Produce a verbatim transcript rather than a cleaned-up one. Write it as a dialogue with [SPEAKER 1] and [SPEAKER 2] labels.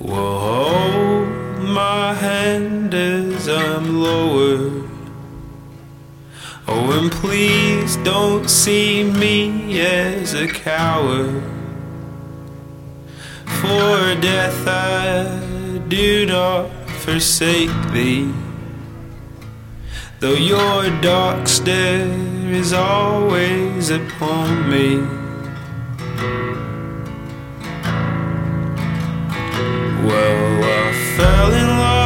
[SPEAKER 1] Well, hold my hand as I'm lowered. Oh, and please don't see me as a coward. For death I do not forsake thee, though your dark stare is always upon me. Well, I fell in love